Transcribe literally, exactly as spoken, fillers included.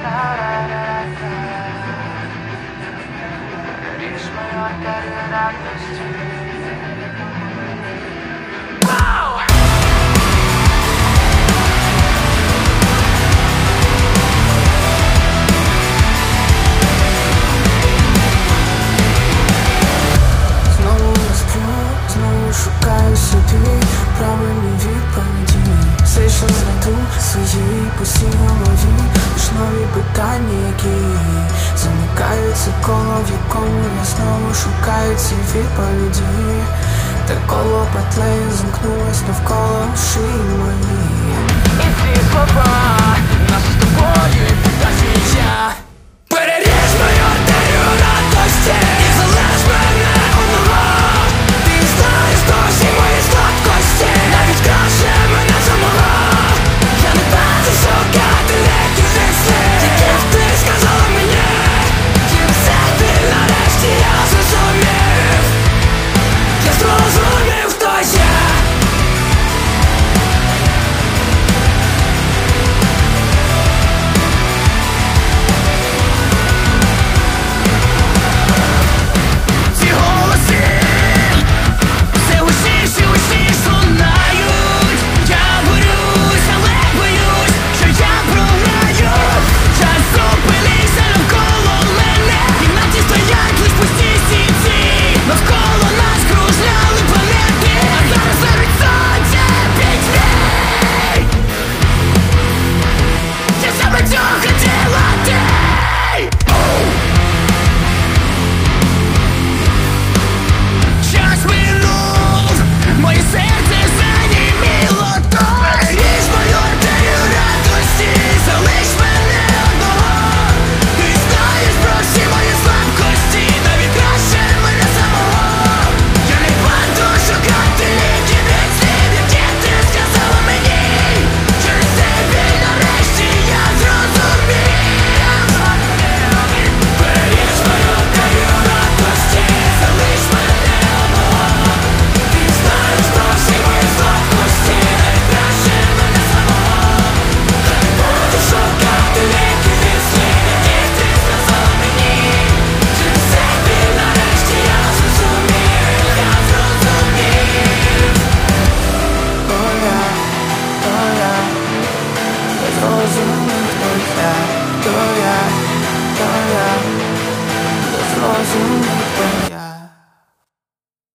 Ріж мою артерію радості. Шукаю собі правильні відповіді. Все, що знайду свої постійно нові, лиш нові питання, які замикають це коло, в якому я знову шукаю ці відповіді. Та коло петлею замкнулось навколо шиї моїй. І ці слова